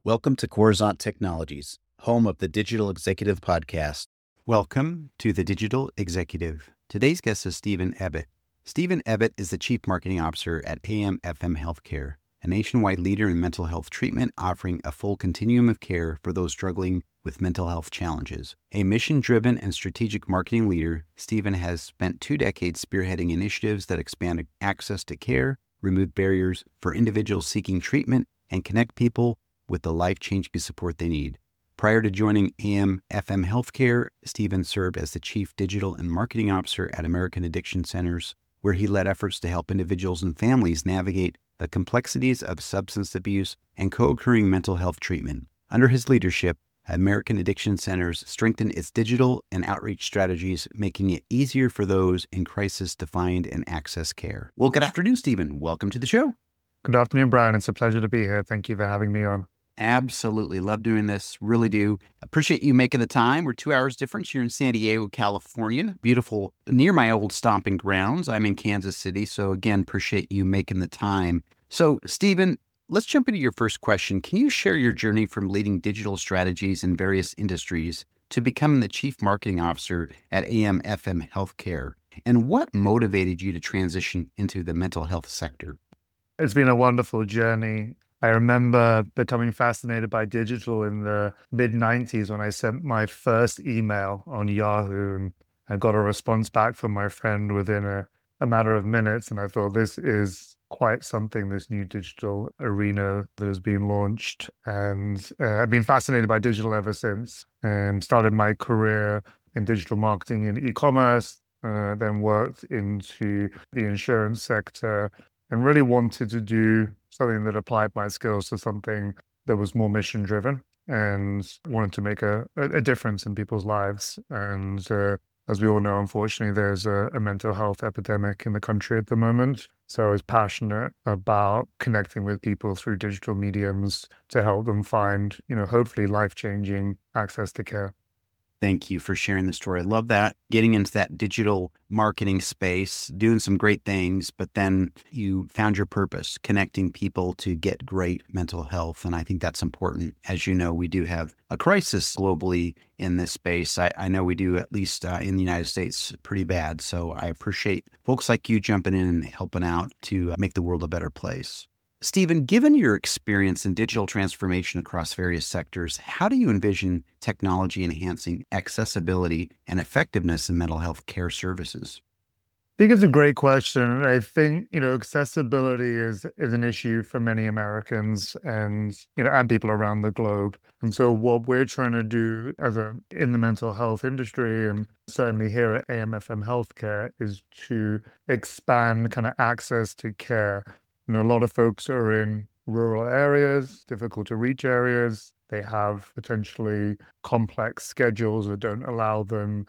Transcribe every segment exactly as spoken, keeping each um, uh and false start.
Welcome to Coruzant Technologies, home of the Digital Executive Podcast. Welcome to the Digital Executive. Today's guest is Stephen Ebbett. Stephen Ebbett is the Chief Marketing Officer at A M F M Healthcare, a nationwide leader in mental health treatment, offering a full continuum of care for those struggling with mental health challenges. A mission-driven and strategic marketing leader, Stephen has spent two decades spearheading initiatives that expand access to care, remove barriers for individuals seeking treatment, and connect people with the life-changing support they need. Prior to joining A M F M Healthcare, Stephen served as the Chief Digital and Marketing Officer at American Addiction Centers, where he led efforts to help individuals and families navigate the complexities of substance abuse and co-occurring mental health treatment. Under his leadership, American Addiction Centers strengthened its digital and outreach strategies, making it easier for those in crisis to find and access care. Well, good afternoon, Stephen. Welcome to the show. Good afternoon, Brian. It's a pleasure to be here. Thank you for having me on. Absolutely. Love doing this. Really do. Appreciate you making the time. We're two hours difference. You're in San Diego, California. Beautiful. Near my old stomping grounds. I'm in Kansas City. So again, appreciate you making the time. So Stephen, let's jump into your first question. Can you share your journey from leading digital strategies in various industries to becoming the Chief Marketing Officer at A M F M Healthcare? And what motivated you to transition into the mental health sector? It's been a wonderful journey. I remember becoming fascinated by digital in the mid nineties when I sent my first email on Yahoo, and I got a response back from my friend within a, a matter of minutes. And I thought, this is quite something, this new digital arena that has been launched. And uh, I've been fascinated by digital ever since, and started my career in digital marketing in e-commerce, uh, then worked into the insurance sector, and really wanted to do something that applied my skills to something that was more mission driven, and wanted to make a, a difference in people's lives. And uh, as we all know, unfortunately, there's a, a mental health epidemic in the country at the moment. So I was passionate about connecting with people through digital mediums to help them find, you know, hopefully life-changing access to care. Thank you for sharing the story. I love that. Getting into that digital marketing space, doing some great things, but then you found your purpose, connecting people to get great mental health. And I think that's important. As you know, we do have a crisis globally in this space. I, I know we do, at least uh, in the United States, pretty bad. So I appreciate folks like you jumping in and helping out to make the world a better place. Stephen, given your experience in digital transformation across various sectors, how do you envision technology enhancing accessibility and effectiveness in mental health care services? I think it's a great question. I think, you know, accessibility is is an issue for many Americans and, you know, and people around the globe. And so what we're trying to do as a in the mental health industry, and certainly here at A M F M Healthcare, is to expand kind of access to care. You know, a lot of folks are in rural areas, difficult to reach areas. They have potentially complex schedules that don't allow them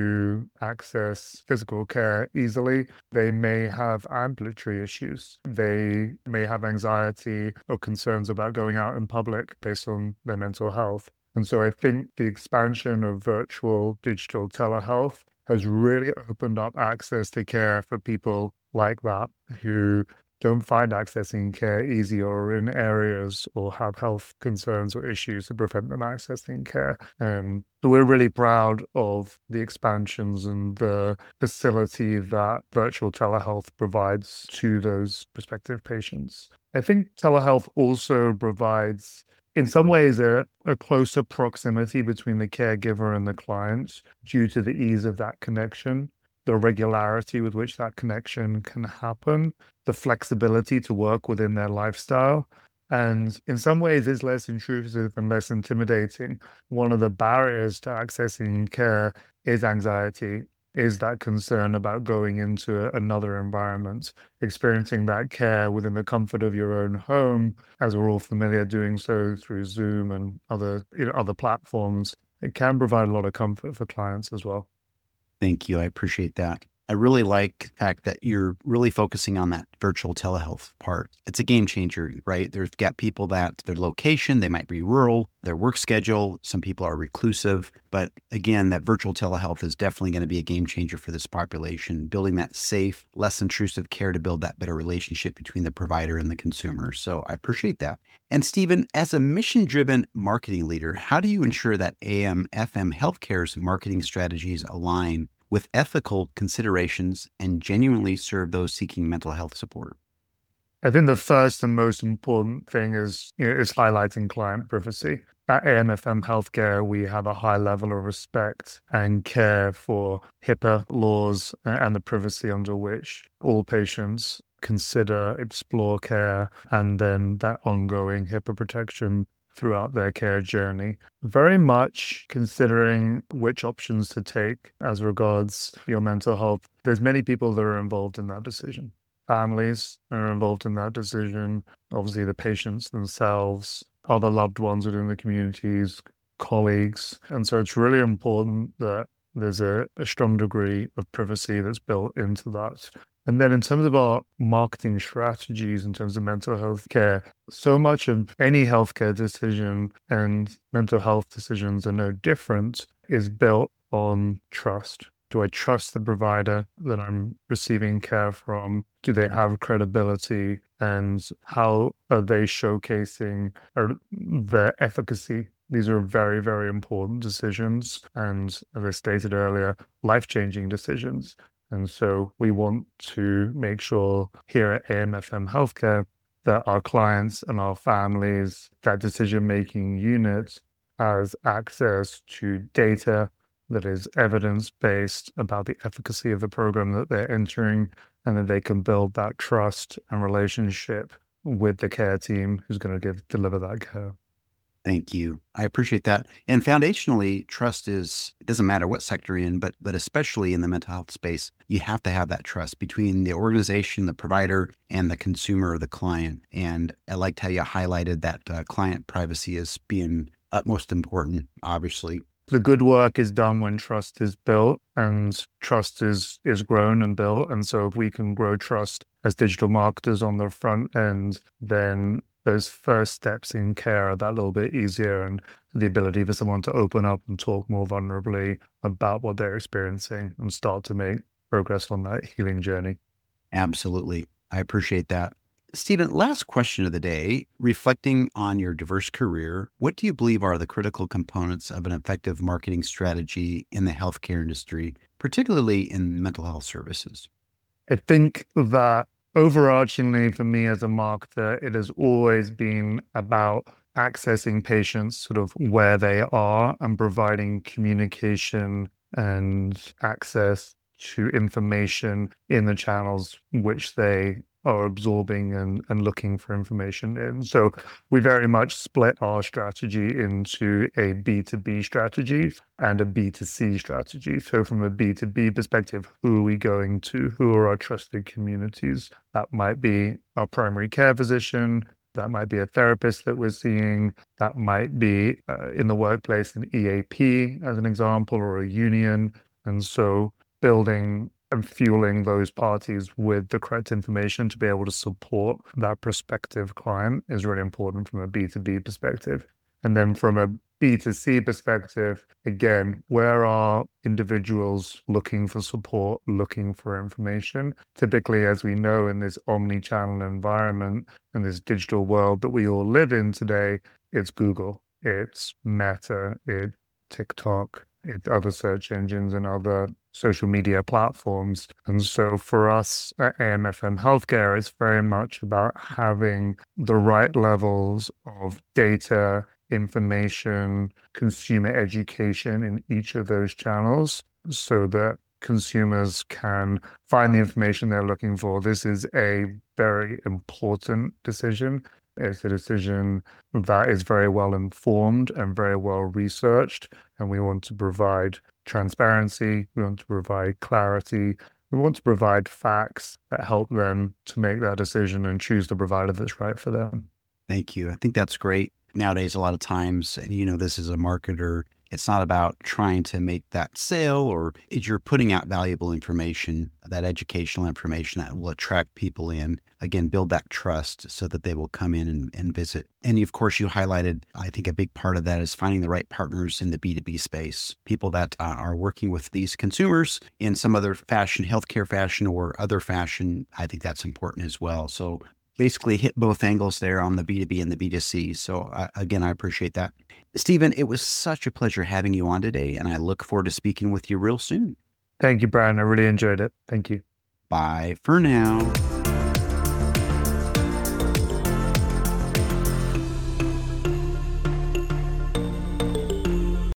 to access physical care easily. They may have ambulatory issues. They may have anxiety or concerns about going out in public based on their mental health. And so I think the expansion of virtual digital telehealth has really opened up access to care for people like that, who don't find accessing care easy, or in areas, or have health concerns or issues that prevent them accessing care. And so we're really proud of the expansions and the facility that virtual telehealth provides to those prospective patients. I think telehealth also provides, in some ways, a, a closer proximity between the caregiver and the client due to the ease of that connection, the regularity with which that connection can happen, the flexibility to work within their lifestyle. And in some ways, it's less intrusive and less intimidating. One of the barriers to accessing care is anxiety, is that concern about going into another environment, experiencing that care within the comfort of your own home, as we're all familiar doing so through Zoom and other, you know, other platforms. It can provide a lot of comfort for clients as well. Thank you. I appreciate that. I really like the fact that you're really focusing on that virtual telehealth part. It's a game changer, right? There's got people that their location, they might be rural, their work schedule, some people are reclusive. But again, that virtual telehealth is definitely going to be a game changer for this population, building that safe, less intrusive care to build that better relationship between the provider and the consumer. So I appreciate that. And Stephen, as a mission-driven marketing leader, how do you ensure that A M F M Healthcare's marketing strategies align with ethical considerations and genuinely serve those seeking mental health support? I think the first and most important thing is, you know, is highlighting client privacy. At A M F M Healthcare, we have a high level of respect and care for HIPAA laws and the privacy under which all patients consider, explore care, and then that ongoing HIPAA protection throughout their care journey. Very much considering which options to take as regards your mental health. There's many people that are involved in that decision. Families are involved in that decision. Obviously, the patients themselves, other loved ones within the communities, colleagues. And so it's really important that there's a, a strong degree of privacy that's built into that. And then in terms of our marketing strategies, in terms of mental health care, so much of any healthcare decision, and mental health decisions are no different, is built on trust. Do I trust the provider that I'm receiving care from? Do they have credibility? And how are they showcasing their efficacy? These are very, very important decisions. And as I stated earlier, life-changing decisions. And so we want to make sure here at A M F M Healthcare that our clients and our families, that decision-making unit, has access to data that is evidence-based about the efficacy of the program that they're entering, and that they can build that trust and relationship with the care team who's going to give, deliver that care. Thank you. I appreciate that. And foundationally, trust is, it doesn't matter what sector you're in, but but especially in the mental health space, you have to have that trust between the organization, the provider, and the consumer or the client. And I liked how you highlighted that uh, client privacy as being utmost important, obviously. The good work is done when trust is built, and trust is is grown and built. And so if we can grow trust as digital marketers on the front end, then those first steps in care are that little bit easier, and the ability for someone to open up and talk more vulnerably about what they're experiencing and start to make progress on that healing journey. Absolutely. I appreciate that. Stephen, last question of the day. Reflecting on your diverse career, what do you believe are the critical components of an effective marketing strategy in the healthcare industry, particularly in mental health services? I think that overarchingly for me as a marketer, it has always been about accessing patients sort of where they are and providing communication and access to information in the channels which they are absorbing and, and looking for information in. So we very much split our strategy into a B two B strategy and a B two C strategy. So from a B two B perspective, who are we going to? Who are our trusted communities? That might be our primary care physician. That might be a therapist that we're seeing. That might be uh, in the workplace, an E A P as an example, or a union. And so building and fueling those parties with the correct information to be able to support that prospective client is really important from a B two B perspective. And then from a B two C perspective, again, where are individuals looking for support, looking for information? Typically, as we know, in this omni-channel environment and this digital world that we all live in today, it's Google, it's Meta, it's TikTok, it's other search engines and other social media platforms. And so for us at A M F M Healthcare, it's very much about having the right levels of data, information, consumer education in each of those channels so that consumers can find the information they're looking for. This is a very important decision. It's a decision that is very well informed and very well researched, and we want to provide transparency, we want to provide clarity, we want to provide facts that help them to make that decision and choose the provider that's right for them. Thank you. I think that's great. Nowadays, a lot of times, you know, this is a marketer. It's not about trying to make that sale, or you're putting out valuable information that educational information that will attract people in, again, build that trust so that they will come in and, and visit. And of course, you highlighted, I think a big part of that is finding the right partners in the B two B space, people that uh, are working with these consumers in some other fashion, healthcare fashion or other fashion. I think that's important as well. So basically hit both angles there on the B two B and the B two C. So uh, again, I appreciate that. Stephen, it was such a pleasure having you on today, and I look forward to speaking with you real soon. Thank you, Brian. I really enjoyed it. Thank you. Bye for now.